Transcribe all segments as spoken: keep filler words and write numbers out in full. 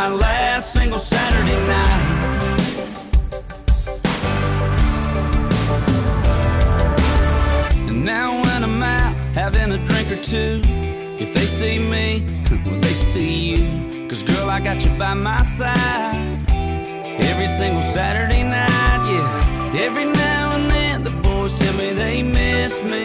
last single Saturday night. And now when I'm out having a drink or two, if they see me, well, they see you. Cause girl, I got you by my side every single Saturday night, yeah. Every now and then the boys tell me they miss me.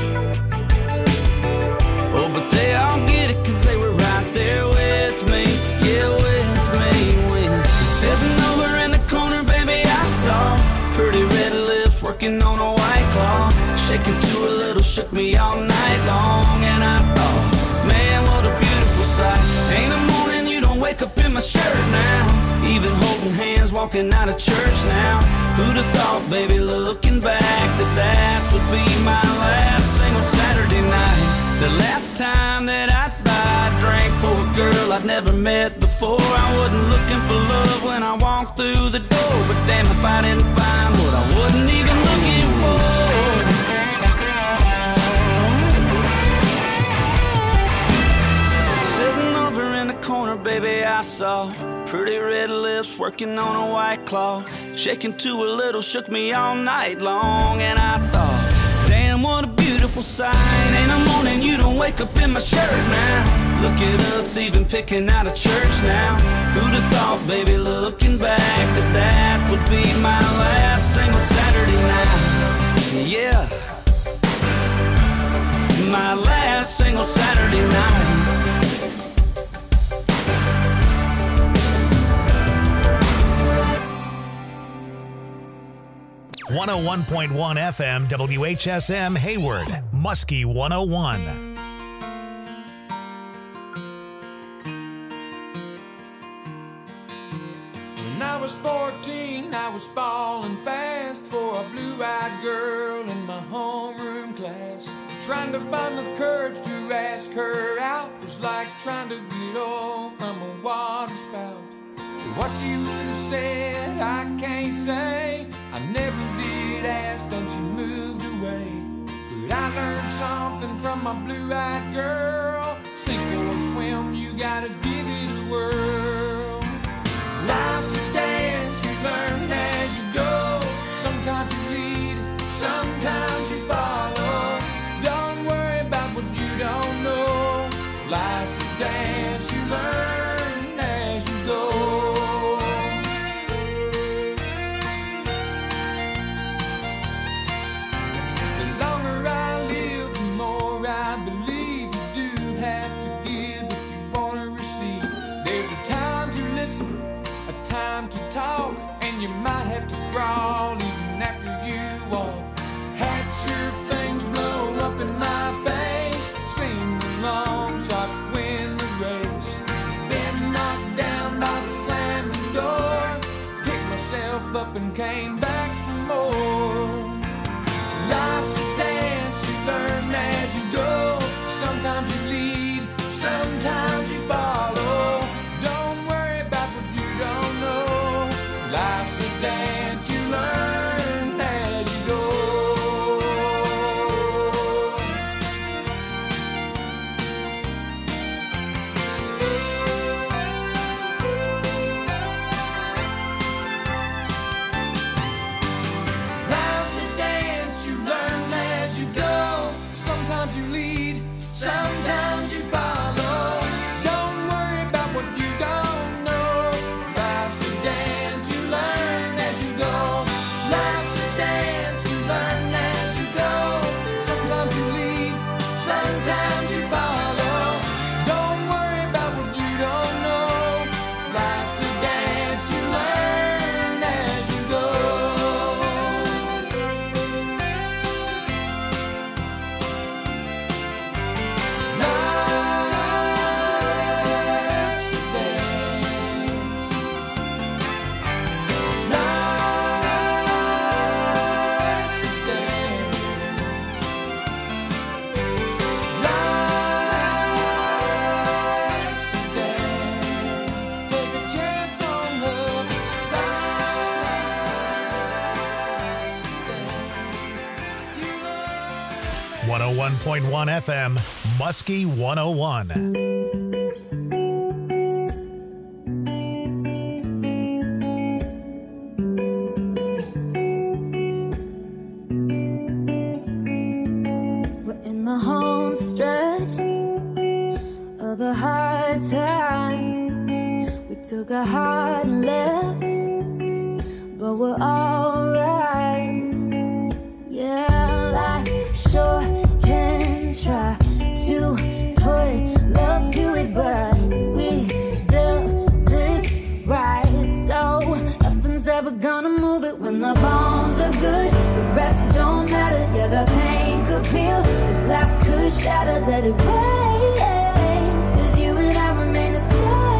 Oh, but they all get it cause they were right there with me. Yeah, with me, with me. Sitting over in the corner, baby, I saw pretty red lips working on a white claw. Shaking to a little, shook me all night long. And I thought, man, what a beautiful sight. Ain't a morning you don't wake up in my shirt now. Even holding hands, walking out of church now. Who'd have thought, baby, looking back, that that would be my last single Saturday night. The last time that I buy a drink for a girl I'd never met before. I wasn't looking for love when I walked through the door, but damn if I didn't find what I wasn't even looking for. Sitting over in the corner, baby, I saw pretty red lips working on a white claw. Shaking to a little, shook me all night long. And I thought, damn, what a beautiful sight. Ain't a morning you don't wake up in my shirt now. Look at us even picking out a church now. Who'd have thought, baby, looking back, that that would be my last single Saturday night. Yeah, my last single Saturday night. one oh one point one F M W H S M Hayward, Muskie one oh one. When I was fourteen, I was falling fast for a blue-eyed girl in my homeroom class. Trying to find the courage to ask her out was like trying to get off from a water spout. What you would have said, I can't say. I never did ask, then she moved away. But I learned something from my blue-eyed girl. Sink or swim, you gotta give it a whirl. Life's a dance, you learn as you go. Sometimes you lead, sometimes you follow. Don't worry about what you don't know. Life's a dance, you learn as you go. Talk, and you might have to crawl even after you walk. Had your things blow up in my face, sing along, shot to win the race. Been knocked down by the slamming door, picked myself up and came back for more. Life's a dance, you learn as you go. Sometimes you lead, sometimes you follow. Don't worry about what you don't know. Life's a dance, you learn as you go. Life's a dance, you learn as you go. Sometimes you lead, sometimes you follow. Don't worry about what you don't know. Life's a dance, you learn as you go. Life's a dance, you learn as you go. Sometimes you lead, sometimes you follow. Don't worry about what you don't know. Life's a dance, you learn as you go. one oh one point one F M, Muskie one oh one. Took a heart and left, but we're alright. Yeah, life sure can try to put love to it, but we built this right, so nothing's ever gonna move it. When the bones are good, the rest don't matter. Yeah, the pain could peel, the glass could shatter. Let it rain, 'cause you and I remain the same.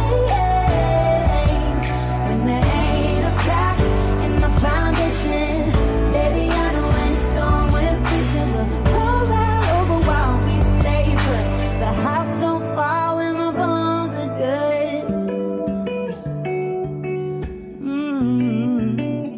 When there ain't a crack in the foundation, baby, I know any storm we're facing will roll right over while we stay put. The house don't fall when the bones are good. Mm-hmm.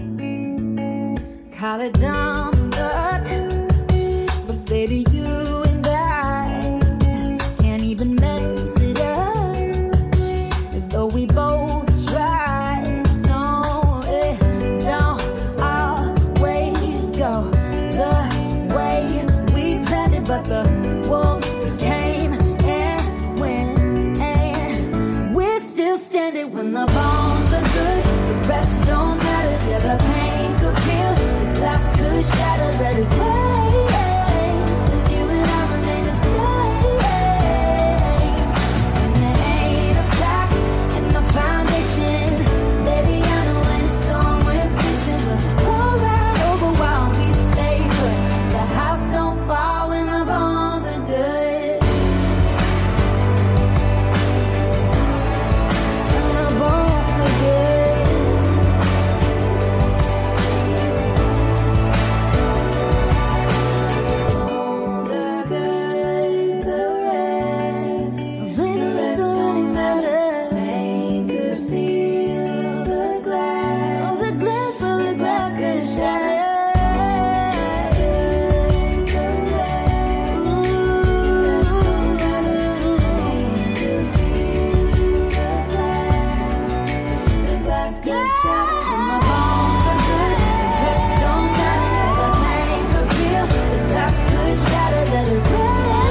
Call it dumb luck, but baby, you and I can't even mess it up. Though we both try, no, it don't always go the way we planned it. But the wolves came and went, and we're still standing. When the bones are good, the rest don't matter. Yeah, the pain could peel, the glass could shatter. Let it rain, 'cause you and I remain the same. When there ain't a crack in the foundation, baby, I know any storm we're facing will roll right over while we stay put. The house don't fall when the bones are good. When the bones are good. Bones are good, the rest, the rest don't matter. Pain could peel the glass, oh, the glass, oh, the glass could shatter. The rest, ooh, pain could peel the glass, the glass could shatter. When the bones are good, the rest don't matter. Yeah, the pain could peel, the glass could shatter. Let it rain.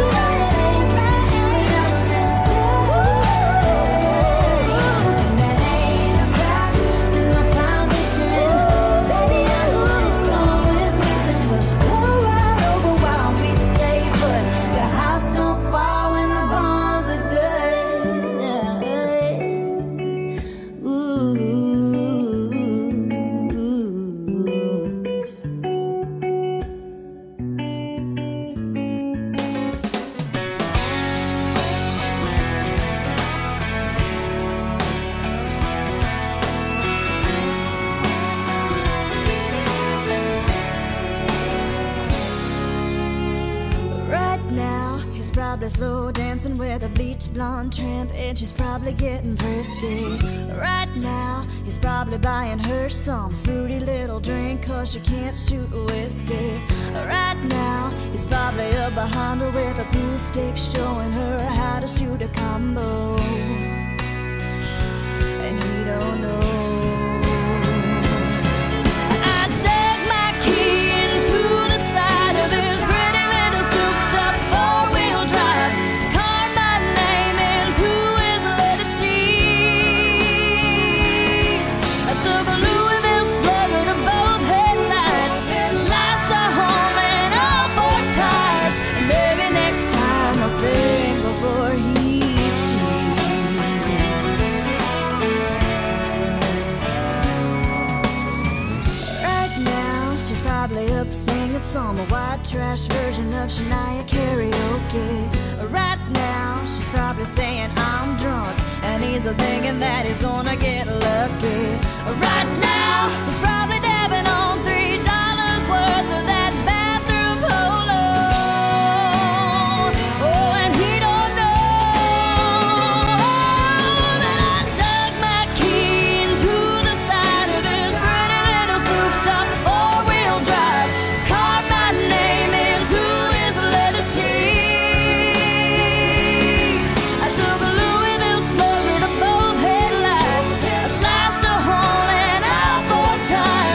Right now, he's probably slow dancing with a bleach blonde tramp, and she's probably getting frisky. Right now, he's probably buying her some fruity little drink, 'cause she can't shoot whiskey. Right now, he's probably up behind her with a pool stick, showing her how to shoot a combo. And he don't know. I dug my key into the side of this pretty little souped-up four-wheel drive, carved my name into his leather seats. I took a Louisville Slugger to both headlights, slashed our home and all four tires. And maybe next time I'll think before he cheats. Right now, she's probably up singing some white trash version of Shania karaoke. Right now, she's probably saying I'm drunk, and he's thinking that he's gonna get lucky. Right now, he's probably dabbing on three dollars worth of that bathroom polo. Oh, and he don't know that I dug my key into the side of this pretty little souped-up four-wheel drive, carved my name into his leather seats. I took a Louisville Slugger to both headlights, I slashed a hole in all four tires.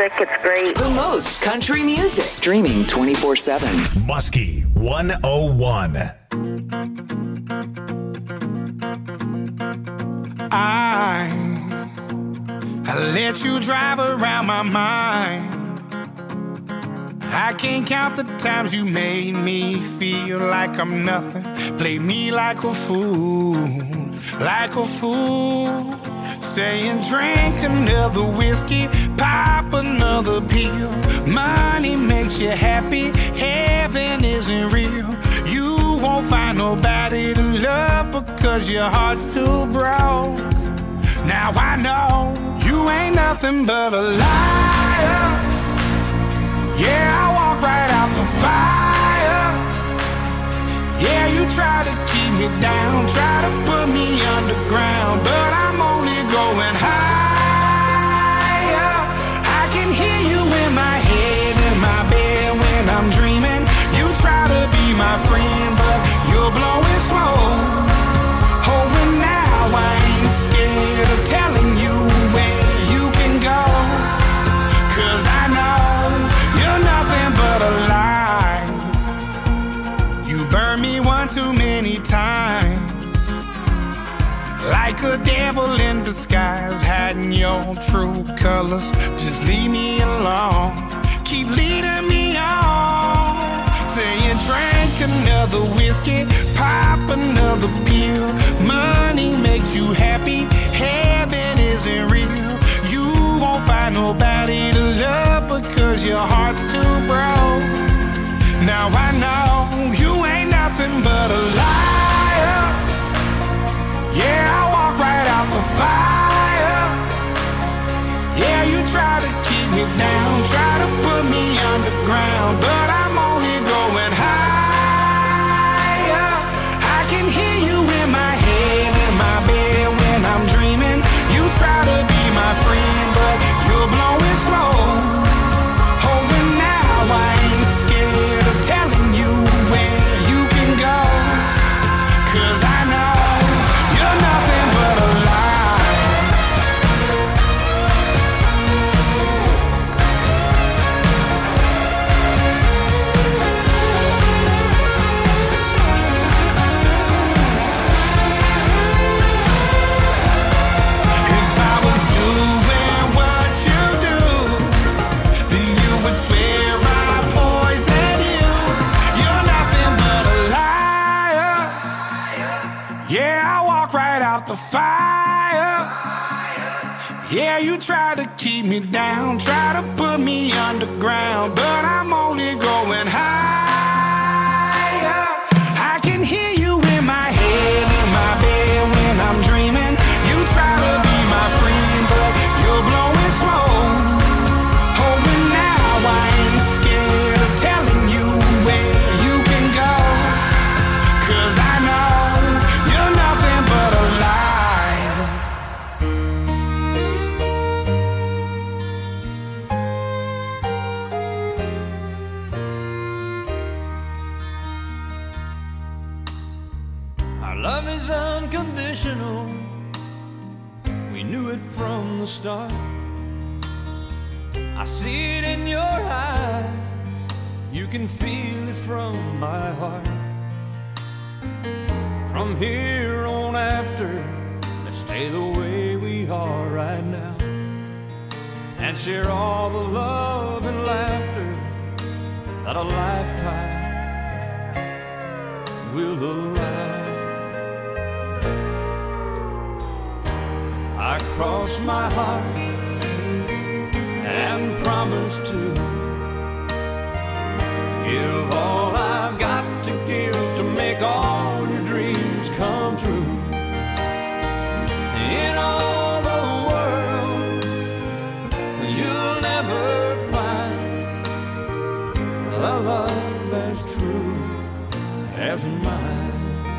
music. It's great. The most country music. Streaming twenty-four seven. Muskie one oh one. I, I let you drive around my mind. I can't count the times you made me feel like I'm nothing. Played me like a fool, like a fool. Saying drink another whiskey, pop another pill. Money makes you happy, heaven isn't real. You won't find nobody to love because your heart's too broke. Now I know you ain't nothing but a liar. Yeah, I walk right out the fire. Yeah, you try to keep me down, try to put me underground, but I'm only going higher. I can hear you in my head, in my bed when I'm dreaming. You try to be my friend, but you're blowing smoke. Oh, and now I ain't scared of telling you where you can go, 'cause I know you're nothing but a lie. You burn me one too many times, like a devil in disguise, hiding your true colors. Just leave me alone, keep leading me on. Saying drink another whiskey, pop another pill. Money makes you happy, heaven isn't real. You won't find nobody to love because your heart's too broke. Now I know you ain't nothing but a liar. Yeah, I walk right out the fire. Yeah, you try to keep me down, try to put me underground, but I'm only going higher. I can hear you in my head, in my bed when I'm dreaming. You try to be my friend, but you're blowing smoke. Oh, and now I ain't scared of telling you where you can go, 'cause I know you're nothing but a lie. If I was doing what you do, then you would swear I poisoned you. You're nothing but a liar. Yeah, I walk right out the fire. Yeah, you try to keep me down, try to put me underground, but I'm only going higher. I can hear you in my head, in my bed when I'm dreaming. You try to be my friend, but you're blowing smoke. Oh, and now I ain't scared of telling you where you can go, 'cause I know you're nothing but a lie. Our love is unconditional. We knew it from the start. I see it in your eyes. You can feel it from my heart. From here on after, let's stay the way we are right now, and share all the love and laughter that a lifetime will allow. I cross my heart and promise to give all I've got to give to make all your dreams come true. In all the world, you'll never find a love as true as mine.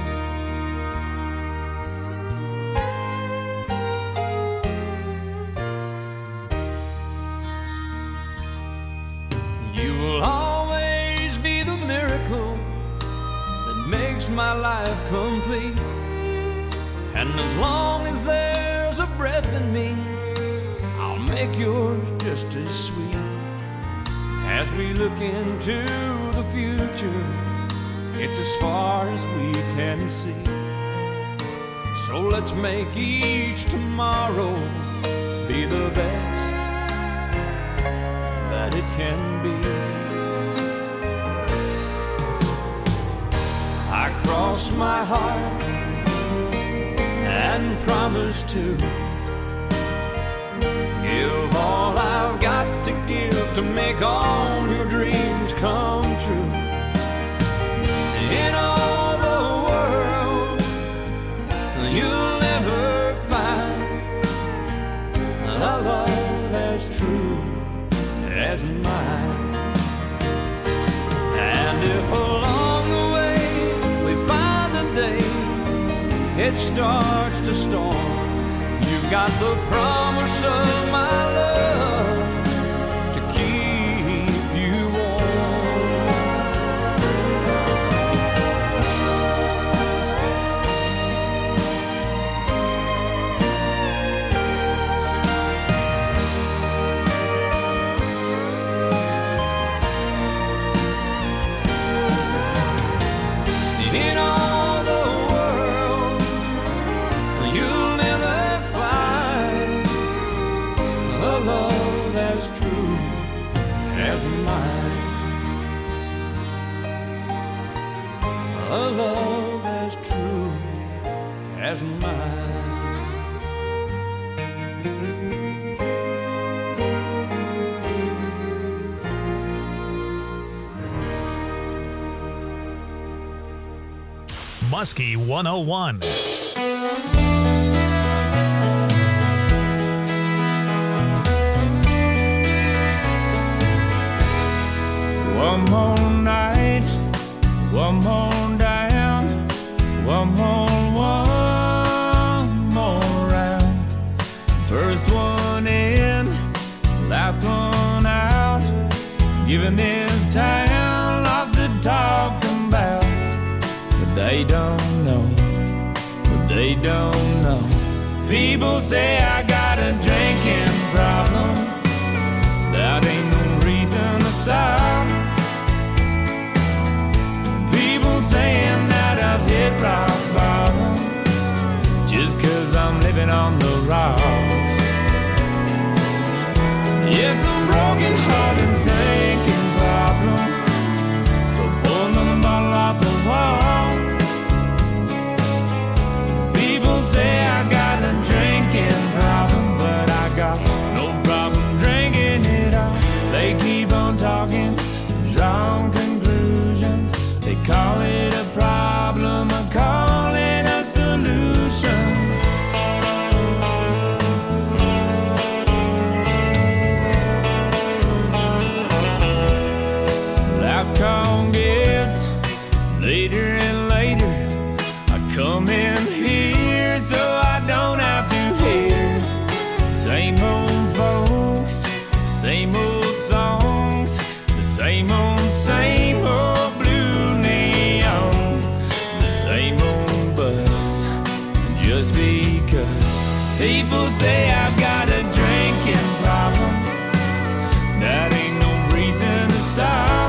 You will always be the miracle that makes my life complete. And as long as there's a breath in me, I'll make yours just as sweet. As we look into the future, it's as far as we can see. So let's make each tomorrow be the best that it can be. I cross my heart and promise to give all I've got to give to make all your dreams come true. In all the world, you'll never find a love as true as mine. And if along the way we find a day it starts to storm, you've got the promise of my love to keep you warm. In all the world, you'll never find a love as true as mine. A love as true as mine. Muskie one oh one. One more night, one more down, one more, one more round. First one in, last one out. Giving this town lots to talk about. But they don't know, but they don't know. People say I got a drinking problem. That ain't no reason to stop. People saying that I've hit rock bottom just cause I'm living on the rocks. It's a broken hearted thinking problem. So pull the bottle off the wall. People say I got a drinking problem, but I got no problem drinking it all. They keep on talking, drawing conclusions. They call it a problem, I call it a solution. Last call gets later and later. I come in here so I don't have to hear same old folks, same old songs, the same old, same old blue neon, the same old buzz. Just because people say I've got a drinking problem, that ain't no reason to stop.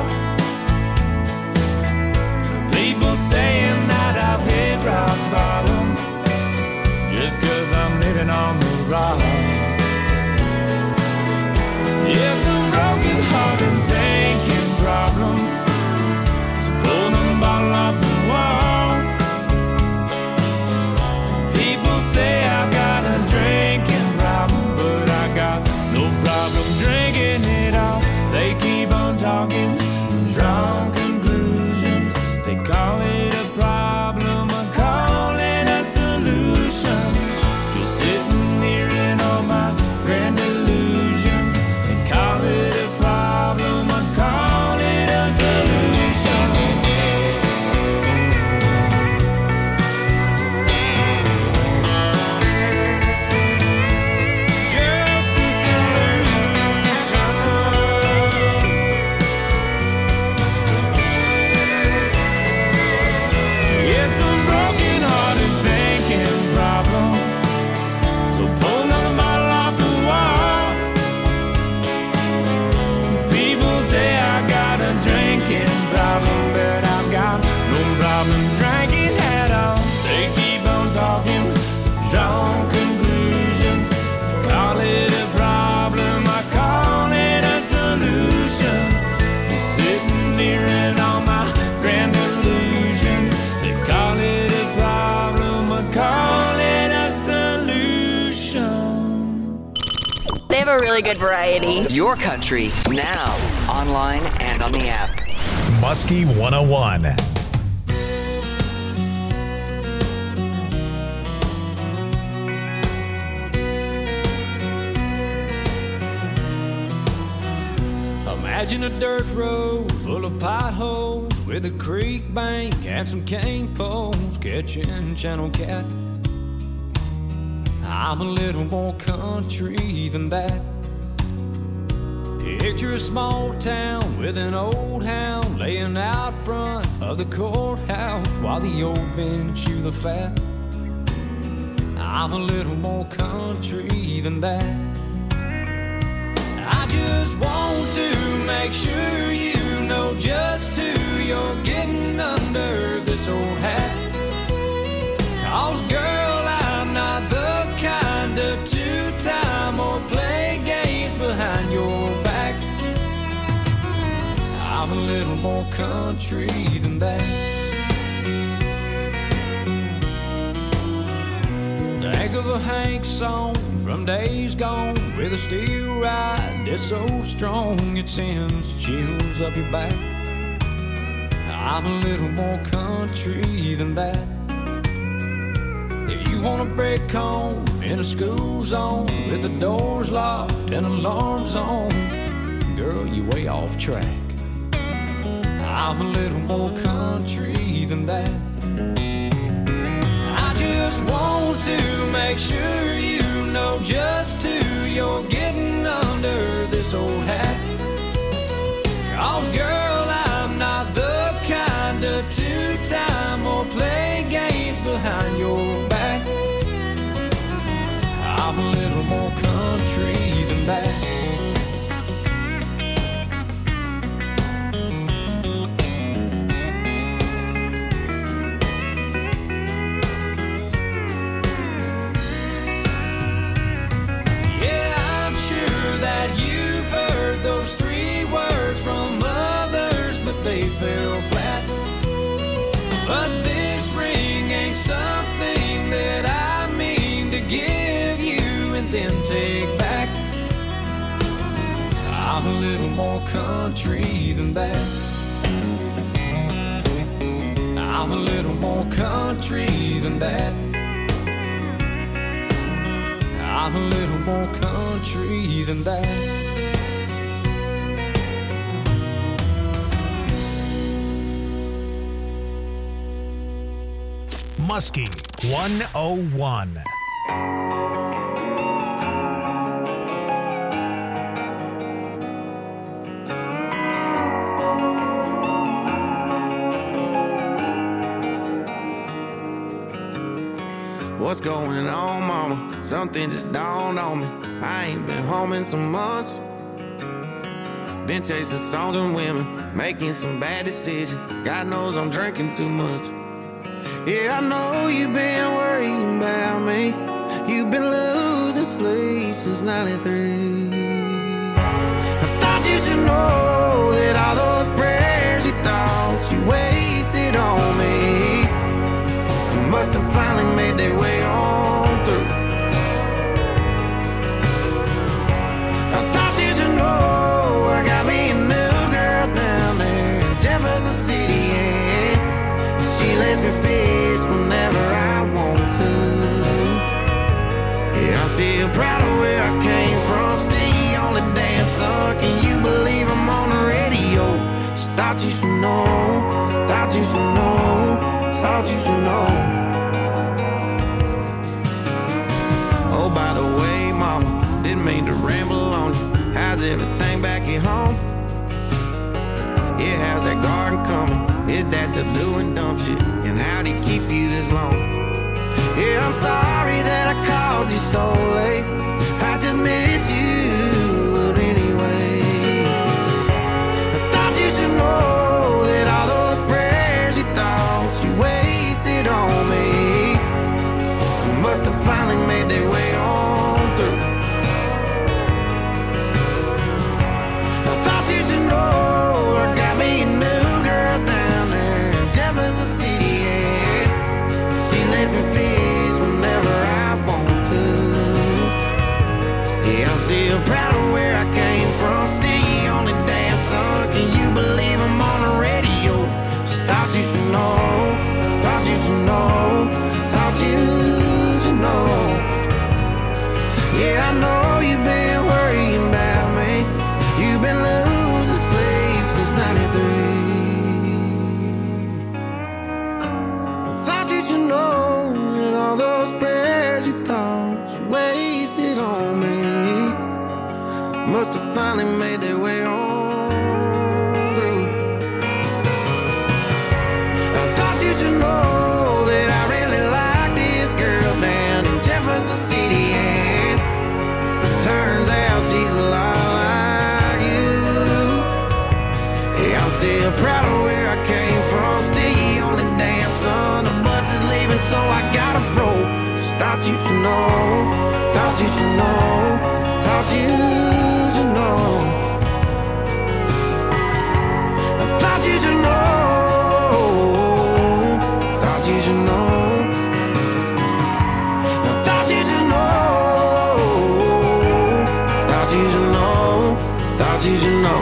People saying that I've hit rock bottom just cause I'm living on the rocks. It's a broken hearted thinking problem. So pull the bottle off the wall. People say I've got a drinking problem. a really good variety. Your country, now, online and on the app. Muskie one oh one. Imagine a dirt road full of potholes with a creek bank and some cane poles catching channel cat. I'm a little more country than that. Picture a small town with an old hound laying out front of the courthouse while the old men chew the fat. I'm a little more country than that. I just want to make sure you know just who you're getting under this old hat. 'Cause girl, I'm not the kind of two-time or play games behind your back. I'm a little more country than that. Think of a Hank song from days gone with a steel ride that's so strong it sends chills up your back. I'm a little more country than that. If you want to break home in a school zone with the doors locked and alarms on, girl, you way off track. I'm a little more country than that. I just want to make sure you know just who you're getting under this old hat. 'Cause girl, I'm not the kind of two-time or play games behind your back. I'm a little more country than that. Fell flat, but this ring ain't something that I mean to give you and then take back. I'm a little more country than that. I'm a little more country than that. I'm a little more country than that. Muskie one oh one. What's going on, mama? Something just dawned on me. I ain't been home in some months. Been chasing songs and women, making some bad decisions. God knows I'm drinking too much. Yeah, I know you've been worrying about me. You've been losing sleep since ninety-three. I thought you should know that all those prayers you thought you wasted on me must have finally made their way on through. I thought you should know I got me a new girl down there in Jefferson City, and she lets me fish whenever I want to. Yeah, I'm still proud of where I came from. Stay on the damn sun. Can you believe I'm on the radio? Just thought you should know. Thought you should know. Thought you should know. Oh, by the way, mama, didn't mean to ramble on you. How's everything back at home? Yeah, how's that garden coming? Is Dad still doing dumb shit? And how'd he keep you this long? Yeah, I'm sorry that I called you so late. I just miss you, but anyways, I thought you should know that all those prayers you thought you wasted on me must have finally made their way on through. I thought you should know I got me a new girl down there in Jefferson City, and she lets me fish whenever I want to. Yeah, I'm still proud must have finally made their way on through. I thought you should know that I really like this girl down in Jefferson City, and turns out she's a lot like you. Yeah, I'm still proud of where I came from, still the only damn son. The bus is leaving, so I gotta roll. Just thought you should know, thought you should know, thought you should know. I thought you should know, thought you should know. I thought you should know, thought you should know, thought you should know.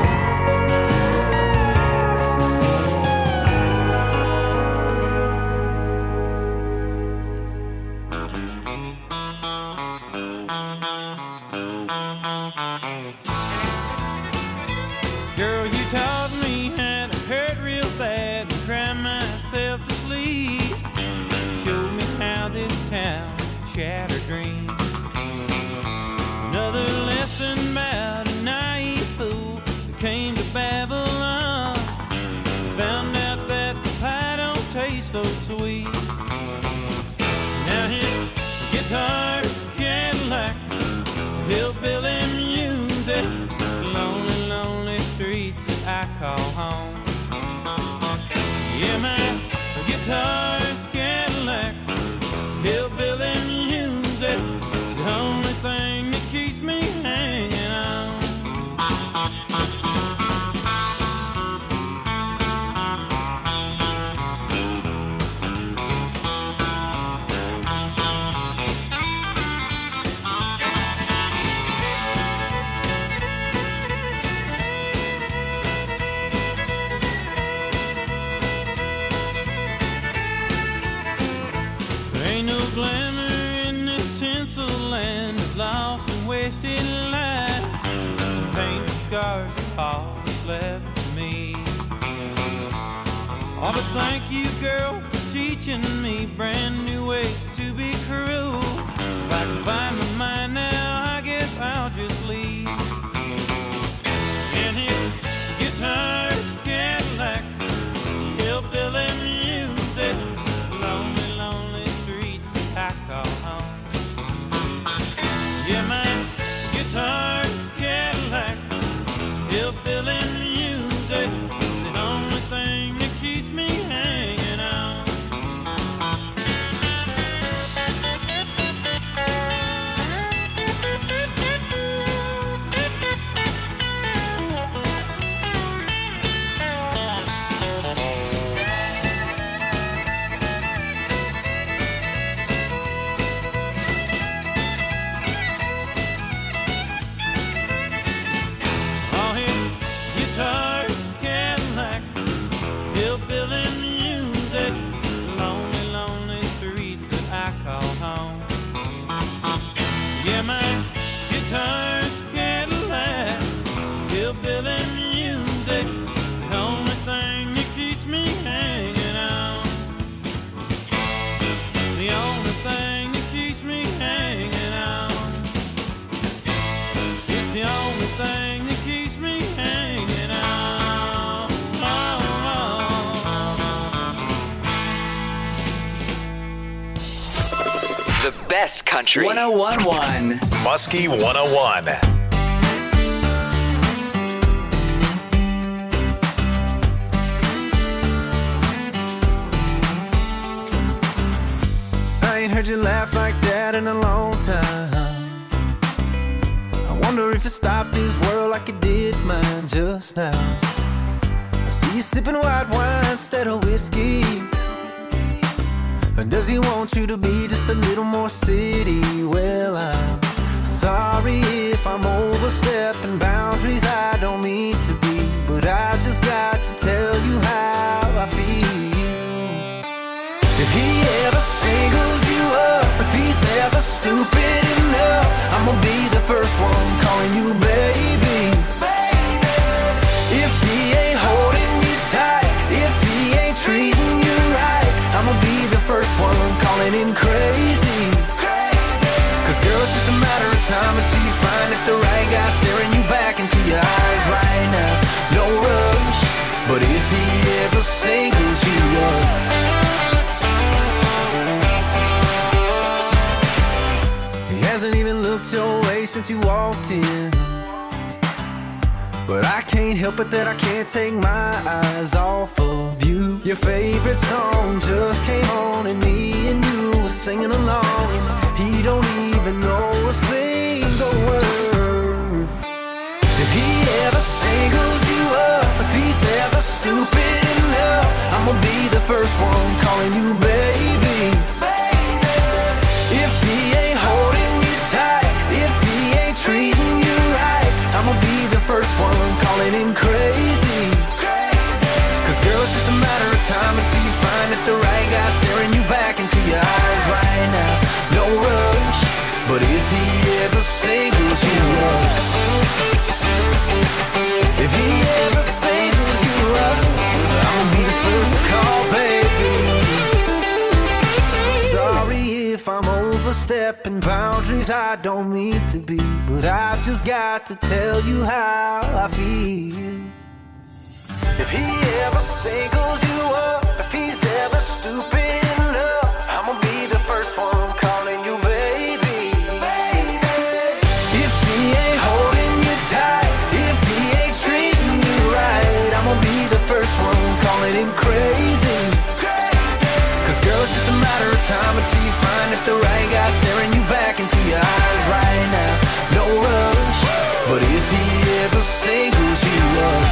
Girl, you taught me how to hurt real bad and cry myself to sleep. Showed me how this town shattered dreams. Another lesson about a naive fool who came to Babylon. Found out that the pie don't taste so sweet. Now his guitar's Cadillacs, hillbilly music, lonely, lonely streets that I call home. Yeah, my guitar's Cadillacs, hillbilly music, the only thing that keeps me hanging on. There ain't no glamour in this tinsel land of lost and wasted lives. Painted scars of all that's left of me. Oh, but thank you, girl, for teaching me brand new ways to be cruel. If I can find my mind now, I guess I'll just leave. And his guitar's Cadillacs, hillbilly music, lonely, lonely streets that I call home. Yeah, my guitar's Cadillacs, hillbilly music, the only thing that keeps me hanging on. All his guitars, Cadillacs, hillbilly music, lonely, lonely streets that I call home. Yeah, my guitar's Cadillacs, hillbilly music, the only thing that keeps me hanging on. It's the only thing that keeps me hanging on. It's the only thing that keeps me hanging on. Oh, The best country. one oh one point one. Muskie one oh one. I ain't heard you laugh like that in a long time. I wonder if you stopped this world like you did mine just now. I see you sipping white wine instead of whiskey. Or does he want you to be just a little more city? Well, I'm sorry if I'm overstepping boundaries I don't mean to be, but I just got to tell you how I feel. If he ever singles you up, if he's ever stupid enough, I'm gonna be the first one calling you baby. If he ain't holding you tight, if he ain't treating you right, I'ma be the first one calling him crazy. Cause girl, it's just a matter of of time until you find that the right guy staring you back into your eyes right now. No rush, but if he ever singles you up, he hasn't even looked your way since you walked in. But I can't help it that I can't take my eyes off of you. Your favorite song just came on and me and you were singing along, and he don't even know a single word. If he ever singles you up, if he's ever stupid enough, I'm gonna be the first one calling you baby. If he ain't holding you tight, if he ain't treating you right, I'm gonna be the first one calling him crazy. Cause girl, it's just a matter of time until you find that the right guy staring you back into your eyes right now. No rush, but if he ever singles you up, if he ever singles you up, I'ma be the first to call, baby. Sorry if I'm overstepping boundaries I don't mean to be, but I've just got to tell you how I feel. If he ever singles you up, if he's ever stupid enough, I'ma be the first one calling you baby. Baby. If he ain't holding you tight, if he ain't treating you right, I'ma be the first one calling him crazy. Cause girl, it's just a matter of time until you find that the right guy staring you back into your eyes right now. No rush, but if he ever singles you up,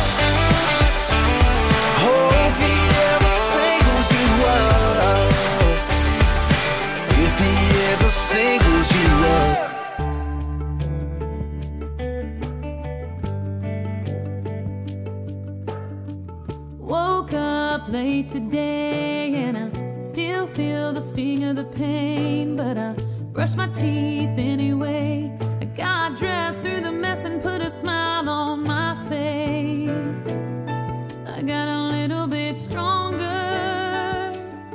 oh, if he ever singles you up, if he ever singles you up. Woke up late today and I still feel the sting of the pain, but I brush my teeth anyway. I got dressed through the mess and put a smile on my face. I got a little bit stronger,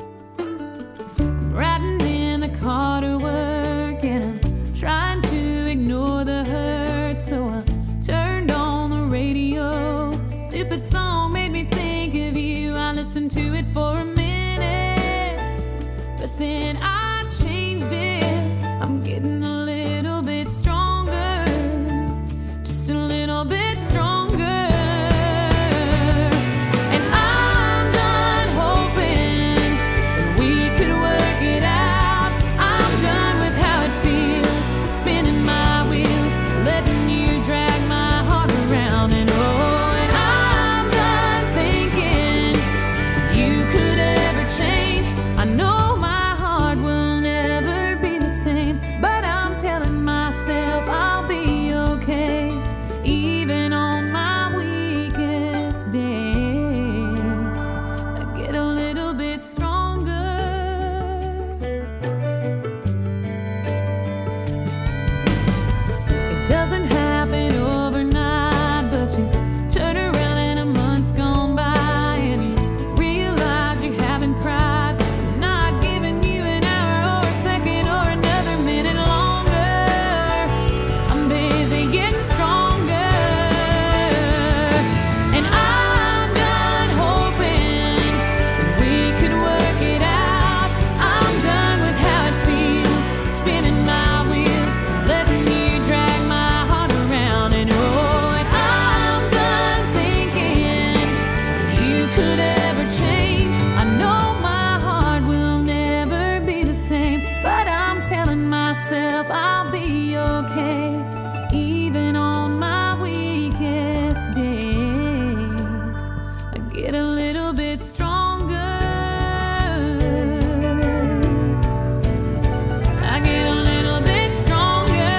riding in the car to work, and I'm trying to ignore the hurt, so I turned on the radio. Stupid song made me think of you. I listened to it for a minute, but then I changed it. I'm getting a little bit stronger, just a little bit stronger. And I'm done hoping we could work it out. I'm done with how it feels, spinning my wheels, letting you drag my heart around. And oh, and I'm done thinking you could ever change. I know my heart will never be the same, but I'm telling myself I'll be okay, even on my weakest days. I get a little bit stronger. It doesn't happen overnight, but you turn around and a month's gone by and you realize you haven't cried. I'm not giving you an hour or a second or another minute longer. I'm busy getting stronger. And I'm done hoping we could work it out. I'm done with how it feels, spinning my wheels, letting you drag my heart around. And oh, and I'm done thinking you could ever change. I know my heart will never be the same, but I'm telling myself I'll be okay, even on my weakest days. I get a little bit stronger. I get a little bit stronger.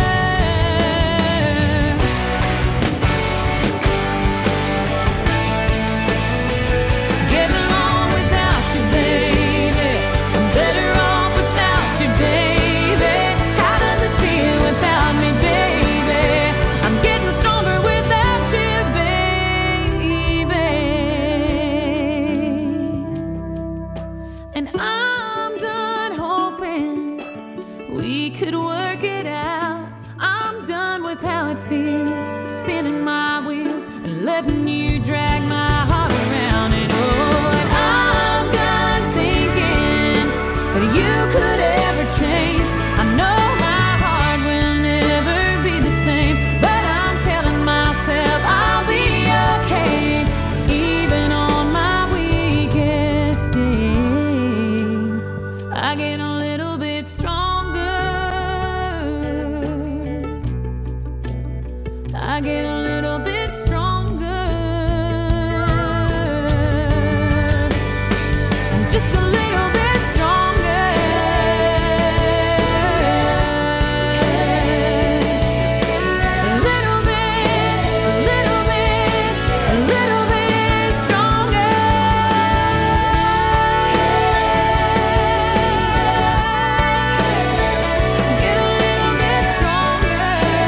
Getting along without you, baby. I'm better off without you, baby. How does it feel without me, baby? I'm getting stronger without you, baby. And I'm done hoping we could work it out, with how it feels, spinning my wheels and letting you drag my heart around. And oh, but I'm done thinking that you could ever change. I know my heart will never be the same, but I'm telling myself I'll be okay, even on my weakest days. I get a little bit stronger. I get a little bit stronger. Just a little bit stronger. A little bit, a little bit, a little bit stronger. Get a little bit stronger.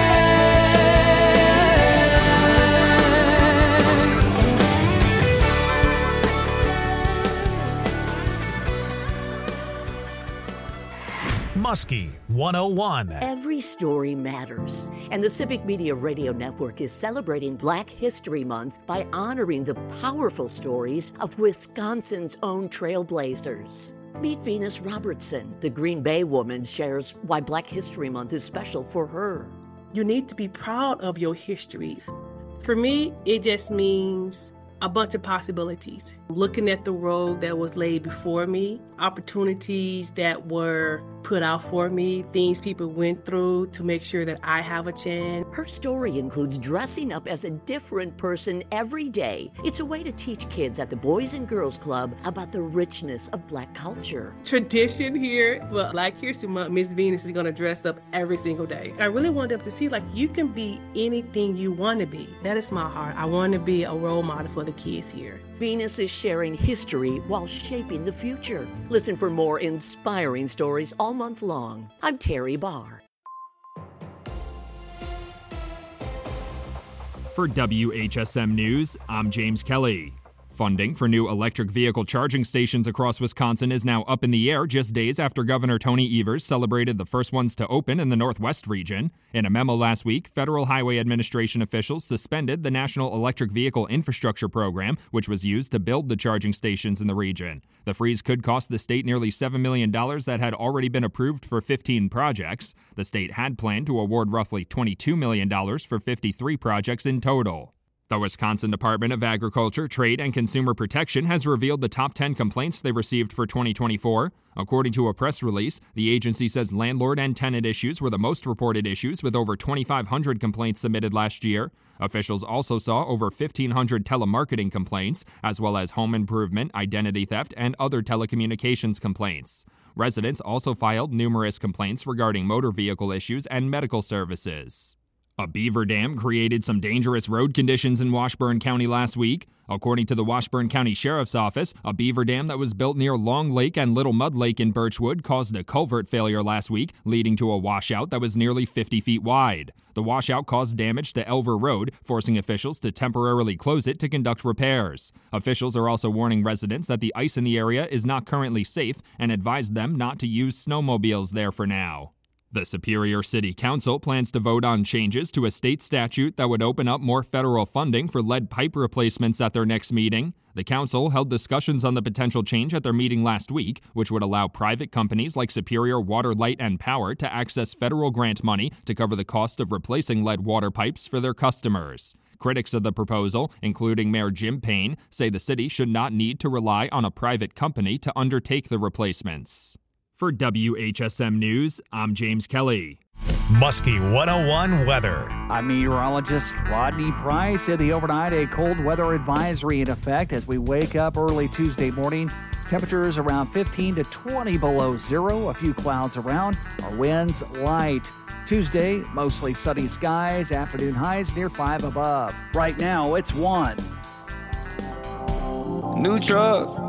Muskie one oh one. Every story matters, and the Civic Media Radio Network is celebrating Black History Month by honoring the powerful stories of Wisconsin's own trailblazers. Meet Venus Robertson. The Green Bay woman shares why Black History Month is special for her. You need to be proud of your history. For me, it just means a bunch of possibilities. Looking at the road that was laid before me, opportunities that were put out for me, things people went through to make sure that I have a chance. Her story includes dressing up as a different person every day. It's a way to teach kids at the Boys and Girls Club about the richness of Black culture. Tradition here, but Black History Month, Miss Venus is gonna dress up every single day. I really want them to see, like, you can be anything you wanna be. That is my heart. I wanna be a role model for the kids here. Venus is sharing history while shaping the future. Listen for more inspiring stories all month long. I'm Terry Barr. For W H S M News, I'm James Kelly. Funding for new electric vehicle charging stations across Wisconsin is now up in the air just days after Governor Tony Evers celebrated the first ones to open in the Northwest region. In a memo last week, Federal Highway Administration officials suspended the National Electric Vehicle Infrastructure Program, which was used to build the charging stations in the region. The freeze could cost the state nearly seven million dollars that had already been approved for fifteen projects. The state had planned to award roughly twenty-two million dollars for fifty-three projects in total. The Wisconsin Department of Agriculture, Trade, and Consumer Protection has revealed the top ten complaints they received for twenty twenty-four. According to a press release, the agency says landlord and tenant issues were the most reported issues, with over twenty-five hundred complaints submitted last year. Officials also saw over fifteen hundred telemarketing complaints, as well as home improvement, identity theft, and other telecommunications complaints. Residents also filed numerous complaints regarding motor vehicle issues and medical services. A beaver dam created some dangerous road conditions in Washburn County last week. According to the Washburn County Sheriff's Office, a beaver dam that was built near Long Lake and Little Mud Lake in Birchwood caused a culvert failure last week, leading to a washout that was nearly fifty feet wide. The washout caused damage to Elver Road, forcing officials to temporarily close it to conduct repairs. Officials are also warning residents that the ice in the area is not currently safe and advised them not to use snowmobiles there for now. The Superior City Council plans to vote on changes to a state statute that would open up more federal funding for lead pipe replacements at their next meeting. The council held discussions on the potential change at their meeting last week, which would allow private companies like Superior Water, Light, and Power to access federal grant money to cover the cost of replacing lead water pipes for their customers. Critics of the proposal, including Mayor Jim Payne, say the city should not need to rely on a private company to undertake the replacements. For W H S M News, I'm James Kelly. Muskie one oh one weather. I'm meteorologist Rodney Price. In the overnight, a cold weather advisory in effect as we wake up early Tuesday morning. Temperatures around fifteen to twenty below zero. A few clouds around. Our winds light. Tuesday, mostly sunny skies. Afternoon highs near five above. Right now, it's one. New truck.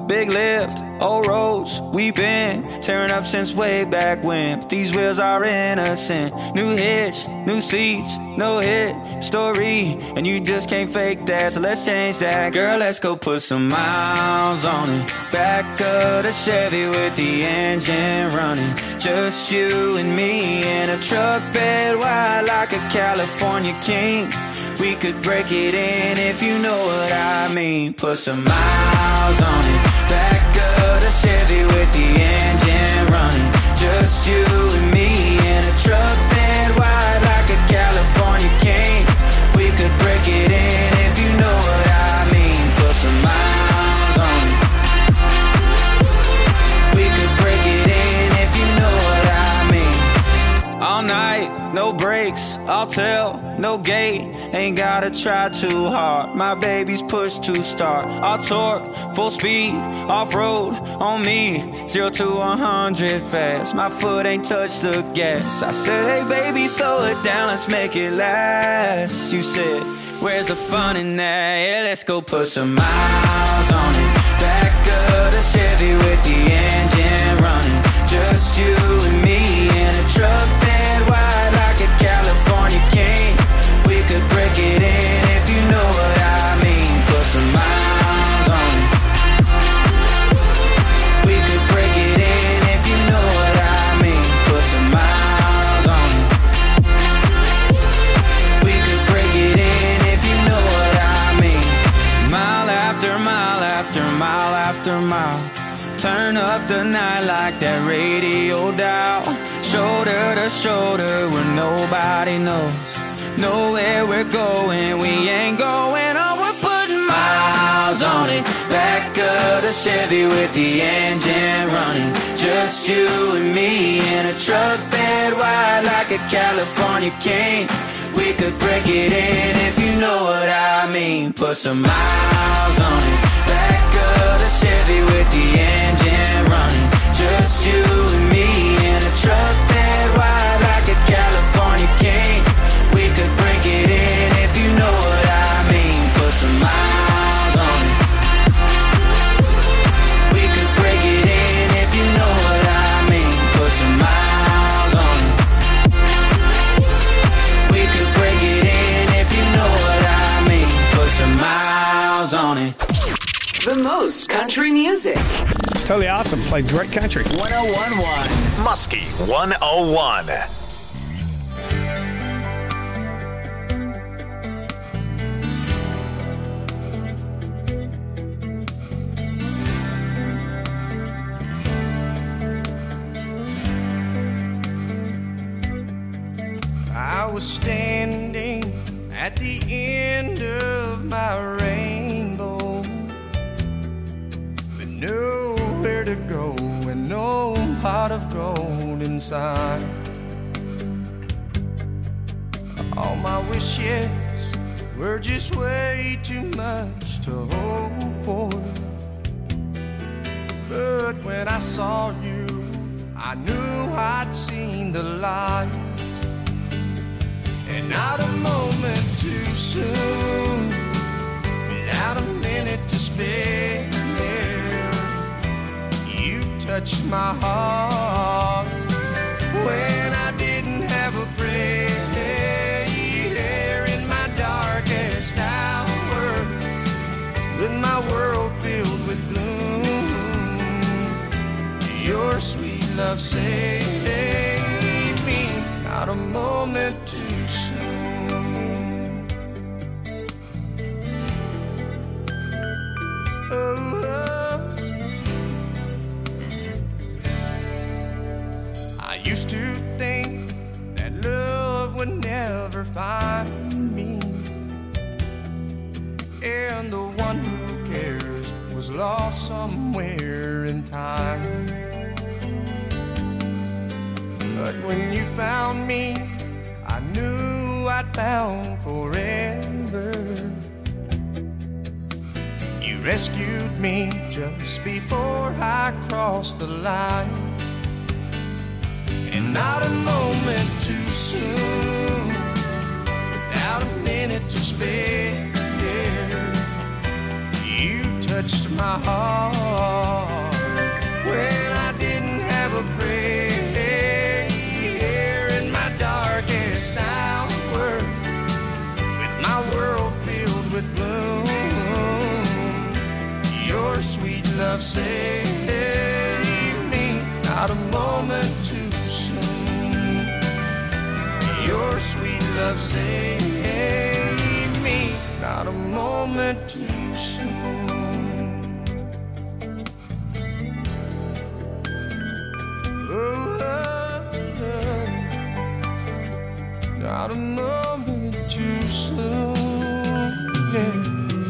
big lift, old roads we've been tearing up since way back when. But these wheels are innocent. New hitch, new seats, no hit story, and you just can't fake that. So let's change that. Girl, let's go put some miles on it. Back of the Chevy with the engine running. Just you and me in a truck bed wide like a California king. We could break it in if you know what I mean. Put some miles on it. Back of the Chevy with the engine running. Just you and me in a truck bed wide like a California king. We could break it in if you know what I mean. Put some miles on it. We could break it in if you know what I mean. All night, no brakes, I'll tell, no gate. Ain't gotta try too hard. My baby's push to start. I'll torque, full speed, off-road on me. Zero to one hundred fast. My foot ain't touched the gas. I said, hey baby, slow it down, let's make it last. You said, where's the fun in that? Yeah, let's go put some miles on it. Back of the Chevy with the engine running. Just you and me in a truck bed wide like a California king. We could break it in if you know what I mean. Put some miles on it. We could break it in if you know what I mean. Put some miles on it. We could break it in if you know what I mean. Mile after mile after mile after mile. Turn up the night like that radio dial. Shoulder to shoulder where nobody knows. Know where we're going, we ain't going on. We're putting miles on it. Back of the Chevy with the engine running. Just you and me in a truck bed wide like a California king. We could break it in if you know what I mean. Put some miles on it. Back of the Chevy with the engine running. Just you and me in a truck bed wide like a California king. We could break it in if you know what I mean. Put some miles on it. We could break it in if you know what I mean. Put some miles on it. We could break it in if you know what I mean. Put some miles on it. The most country music. It's totally awesome. Played great country. one oh one point one Muskie one oh one. I was standing at the end of my rainbow, with nowhere to go and no pot of gold inside. All my wishes were just way too much to hope for. But when I saw you, I knew I'd seen the light. And not a moment too soon, without a minute to spare, you touched my heart when I didn't have a prayer. In my darkest hour, with my world filled with gloom, your sweet love saved me. Not a moment too soon. Oh, oh. I used to think that love would never find me, and the one who cares was lost somewhere in time. But when you found me, I knew I'd found forever. You rescued me just before I crossed the line. And not a moment too soon, without a minute to spare, you touched my heart saved me, not a moment too soon. Your sweet love saved me, not a moment too soon. Oh, not a moment too soon. Yeah.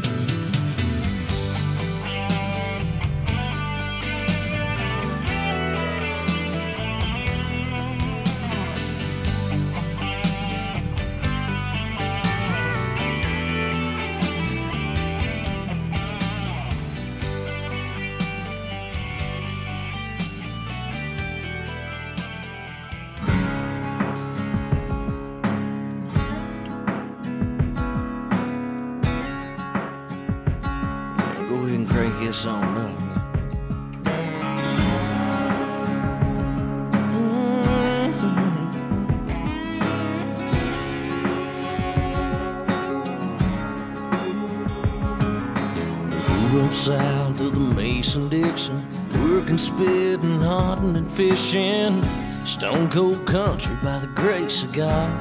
This on up. Grew up south of the Mason-Dixon, working, spitting, hunting, and fishing. Stone cold country by the grace of God.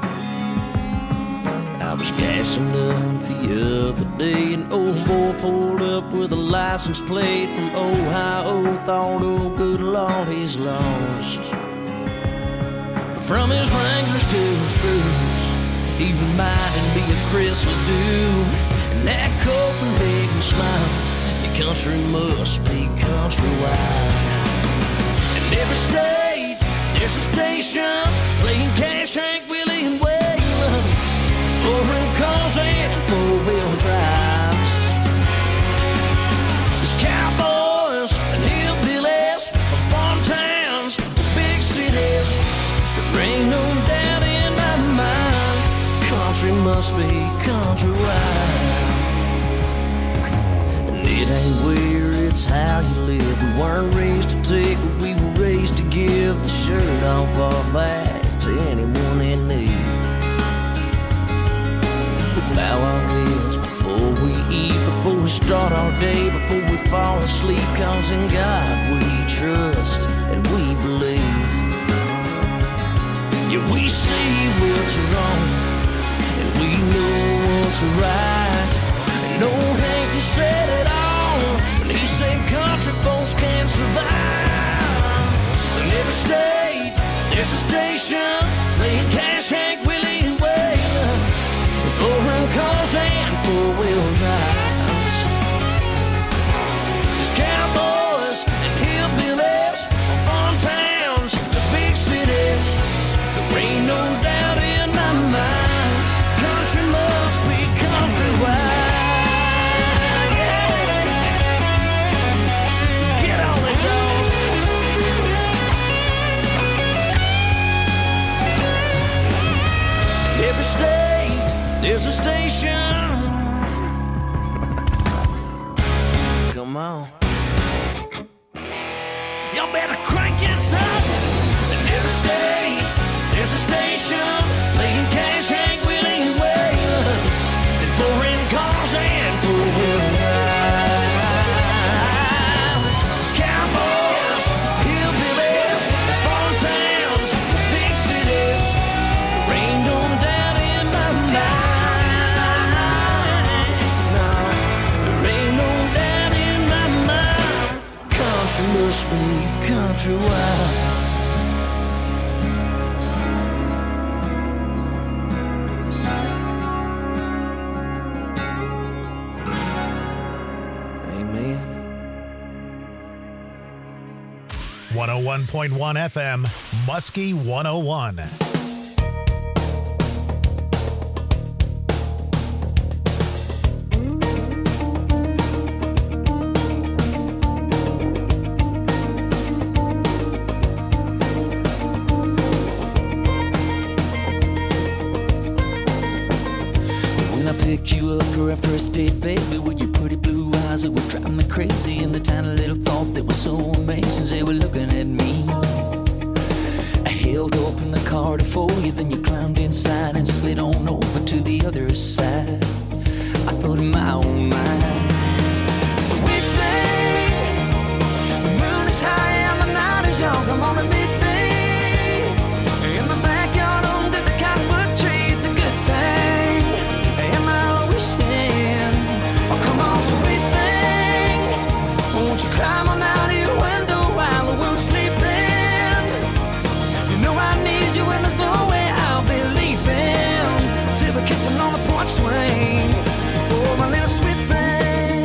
I was gassing up the other day, an old boy pulled up with a license plate from Ohio. Thought, oh good Lord, he's lost. But from his Wranglers to his boots, he reminded me of Chris Ledoux. And that Copenhagen smile, your country must be countrywide. In every state, there's a station playing Cash, Hank Willie, and Waylon. Foreign cars and four-wheel drives. There's cowboys and hillbillies from farm towns to big cities. There ain't no doubt in my mind, country must be countrywide. And it ain't where, it's how you live. We weren't raised to take, but we were raised to give the shirt off our back to anyone in need. Bow our heads before we eat, before we start our day, before we fall asleep. Cause in God we trust and we believe. Yeah, we see what's wrong and we know what's right. And old Hank, he said it all when he said country folks can't survive. In every state, there's a station playing Cash, Hank Willie, and Waylon. Foreign cars and four-wheel drives. There's cowboys and hillbillies from farm towns to big cities. There ain't no doubt in my mind, country must be countrywide. Yeah. Get on it, dog. Every state, there's a station. Come on. Y'all better crank this up. In every state, there's a station playing Cash, Hank Willie, and Waylon. And foreign cars and four-wheel drives. There's cowboys, hillbillies, farm towns to big cities. There ain't no doubt in my mind. Must be countrywide. Amen. one oh one point one F M, Muskie one oh one. Picked you up for our first date, baby, with your pretty blue eyes that were driving me crazy, and the tiny little thought that was so amazing, they were looking at me. I held open the car to for you, then you climbed inside and slid on over to the other side. I thought, my oh my, sweet thing, come on and meet me in the backyard under the cottonwood tree. It's a good thing. Am I wishing? Oh, come on, sweet thing. Won't you climb on out of your window while the world's sleeping? You know I need you and there's no way I'll be leaving till we're kissing on the porch swing. Oh, my little sweet thing.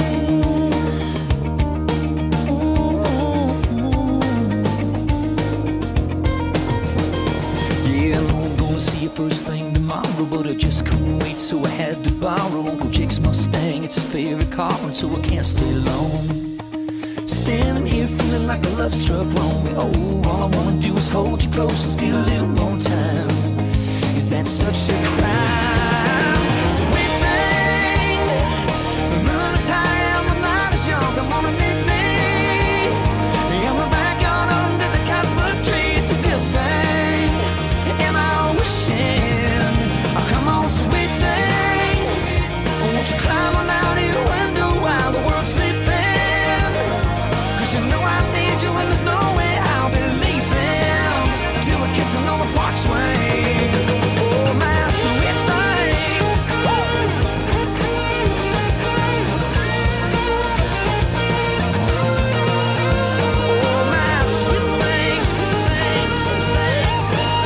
Yeah, I know I'm gonna see you first thing tomorrow, but I just couldn't wait, so I had to borrow Uncle Jake's Mustang. It's his favorite car, and so I can't stay long. Standing here feeling like a love struck wrong. Oh, all I wanna do is hold you close and steal a little more time. Is that such a crime? Sweet thing, the moon is high and the night is young. Come on and meet me in the backyard under the cottonwood tree. It's a good thing. Am I wishing? Oh, come on, sweet thing. Won't you climb on out of your window while the world's sleeping? Cause you know I need you and there's no way I'll be leaving till we're kissing on the porch swing. Oh, my sweet thing. Oh, my sweet thing, sweet thing, sweet thing, sweet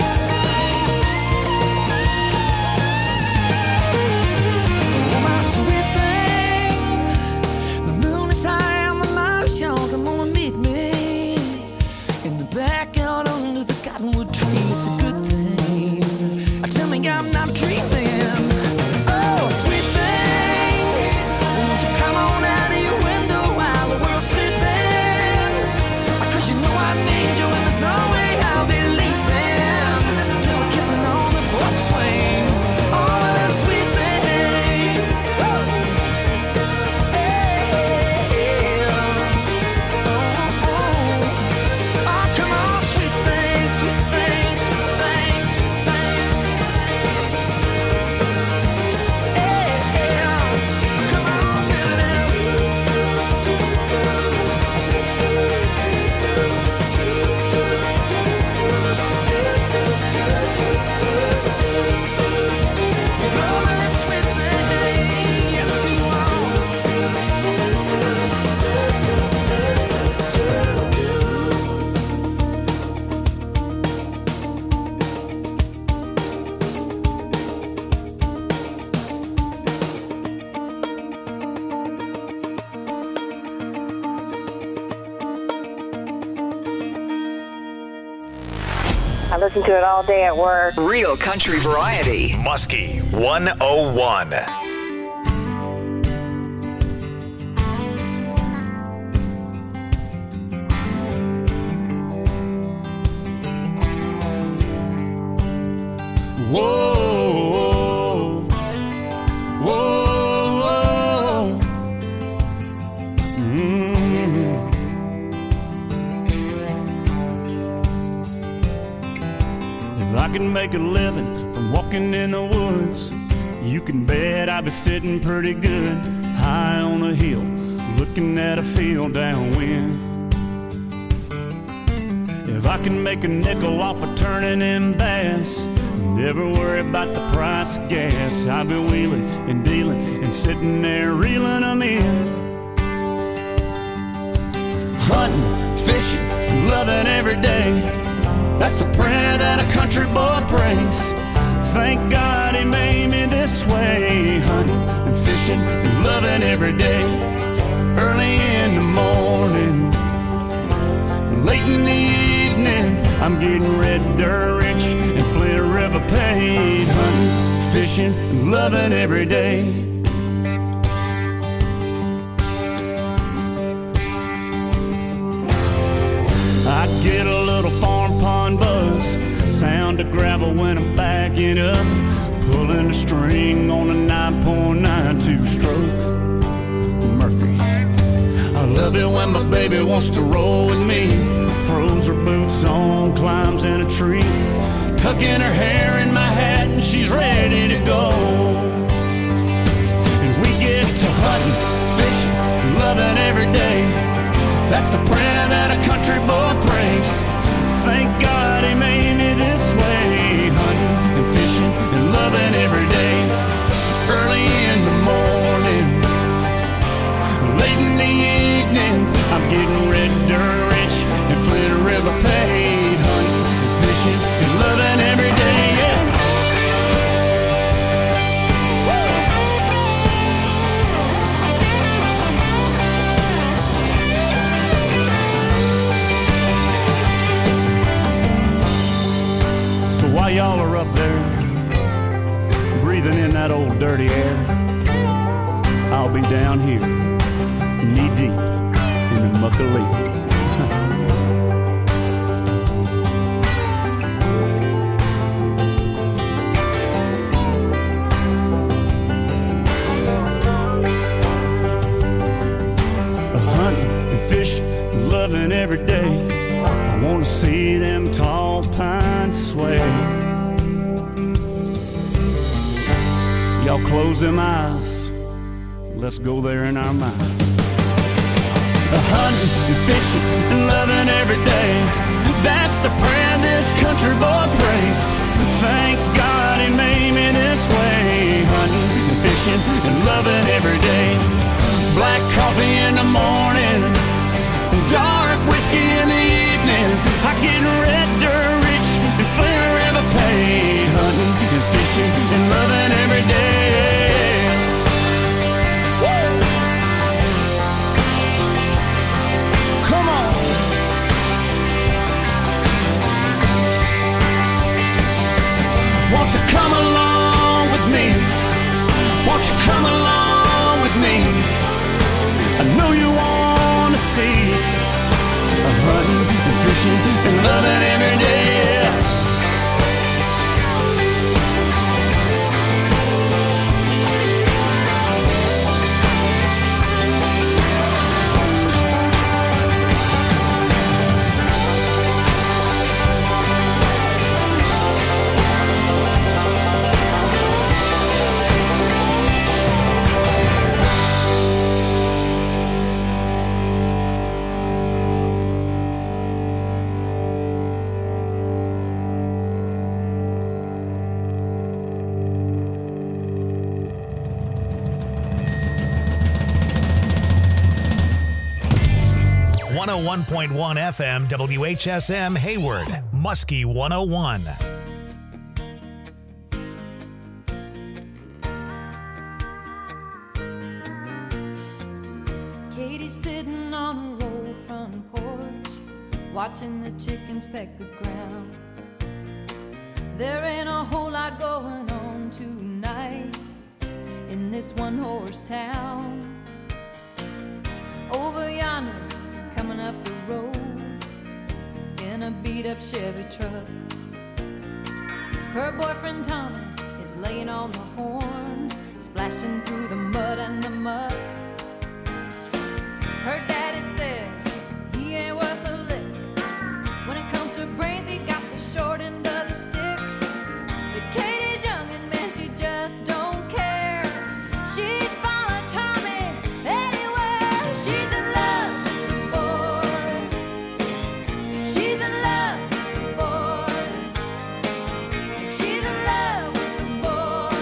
thing. Oh, my sweet thing. The moon is high and the night is young. Come on and meet me in the backyard under the cottonwood tree. It's a good thing. Tell me I'm not dreaming. Oh, sweet thing. Won't you come on out of your window while the world's sleeping? Cause you know I need you and there's no way I'll be leaving till we're kissing on the porch swing. Oh, that sweet thing. Woo. Hey, hey, oh, oh. Oh, come on, sweet thing, sweet thing, sweet thing, sweet thing. I listen to it all day at work. Real country variety. Muskie one oh one. Whoa, whoa, whoa. Mm. If I can make a living from walking in the woods, you can bet I'd be sitting pretty good high on a hill, looking at a field downwind. If I can make a nickel off of turning in bass, never worry about the price of gas, I've been wheeling and dealing and sitting there reeling them in. Hunting, fishing, loving every day, that's the prayer that a country boy prays. Thank God he made me this way. Hunting and fishing and loving every day. Early in the morning, late in the evening, I'm getting red dirt rich and Flint River paid. Hunting, fishing, and loving every day. I get a little farm pond buzz, sound of gravel when I'm backing up, pulling a string on a nine point nine two stroke Mercury. I love it when my baby wants to roll with me, throws her boots on, climbs in a tree, tucking her hair in my hat and she's ready to go. And we get to hunting, fishing, loving every day. That's the prayer that a country boy prays. Thank God he made me this way, hunting and fishing and loving every day. Early in the morning, late in the evening, I'm getting red dirt rich and Flint River paid, hunting and fishing and loving every day. Yeah. While y'all are up there breathing in that old dirty air, I'll be down here knee deep in the muck of leaf. Hunting and fishing, loving every day. I wanna see them tall pines sway. Y'all close them eyes, let's go there in our mind. Hunting and fishing and loving every day, that's the prayer this country boy prays. Thank God he made me this way, hunting and fishing and loving every day. Black coffee in the morning, dark whiskey in the evening, I get red dirt rich and Flint River paid, hunting and fishing and loving every day. Woo! Come on. Won't you come along with me? Won't you come along with me? I know you want to see hunting and fishing and loving every day. one oh one point one F M W H S M Hayward, Muskie one oh one. Katie's sitting on a roll front porch, watching the chickens peck the ground. There ain't a whole lot going on tonight in this one-horse town. Over yonder, coming up the road in a beat-up Chevy truck, her boyfriend Tommy is laying on the horn, splashing through the mud and the muck. Her